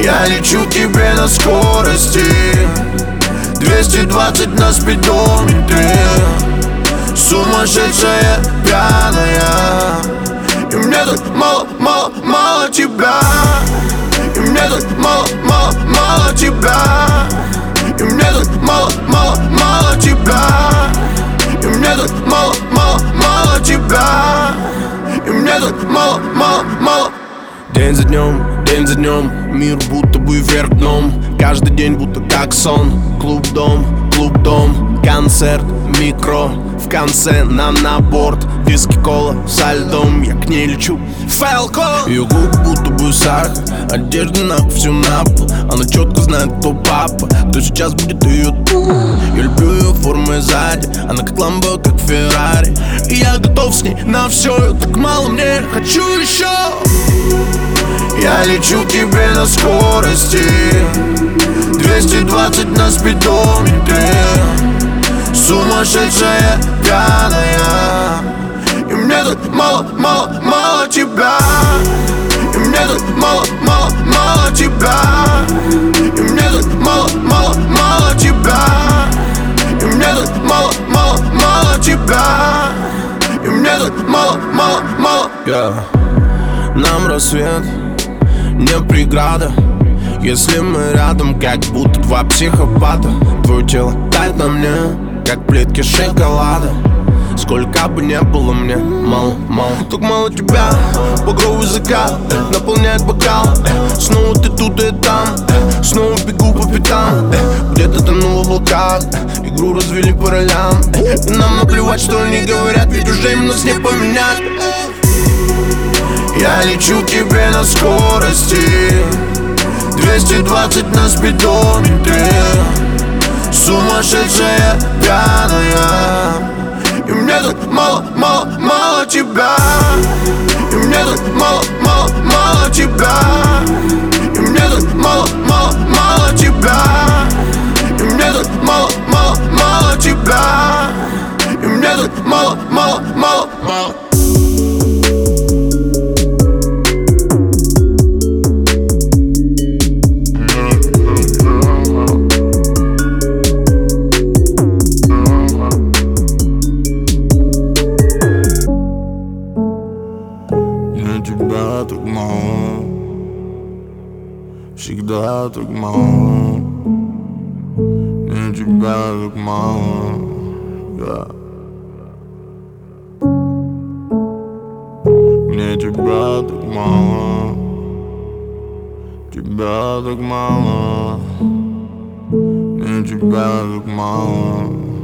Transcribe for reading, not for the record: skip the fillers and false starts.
Я лечу к тебе на скорости 220 на спидометре. Сумасшедшая, пьяная. И мне так мало, мало, мало тебя. И мне так мало, мало, мало тебя. И мне так мало, мало, мало тебя. И мне так мало, мало, мало тебя. И мне так мало, мало, мало. День за днем, мир будто бы вверх дном. Каждый день будто как сон. Клуб, дом, концерт, микро. В конце нам на борт. Виски, кола со льдом. Я к ней лечу, Falcon. Ее губы будто бы сахар. Одежда на всю на пол. Она четко знает, кто папа, кто сейчас будет ее. Я люблю ее формы сзади. Она как Ламбо, как Феррари. И я готов с ней на все. Так мало мне, хочу еще. Я лечу к тебе на скорости 220 на спидометре. Сумасшедшая, пьяная. И мне так мало, мало, мало тебя. И мне так мало, мало, мало тебя. И мне так мало, мало, мало тебя. И мне так мало, мало, мало тебя. И мне так мало, мало, мало. Нам рассвет не преграда, если мы рядом, как будто два психопата. Твое тело тает на мне, как плитки шоколада. Сколько бы не было мне, мало, мало. Так мало тебя, багровый закат наполняет бокал. Снова ты тут и там, снова бегу по пятам. Где-то тонула в облаках, игру развели по ролям. И нам наплевать, что они говорят, ведь уже им нас не поменять. Я лечу к тебе на скорости 220 на спидометре. Сумасшедшая, пьяная. И мне так мало, мало, мало тебя. И мне так мало, мало, мало тебя. И мне так мало, мало, мало тебя. И мне так мало, мало, мало тебя. И мне так мало, мало, мало, мало. Тебя так мало, всегда так мало. Мне тебя так мало, yeah. Мне тебя так мало, тебя так мало. Мне тебя так мало.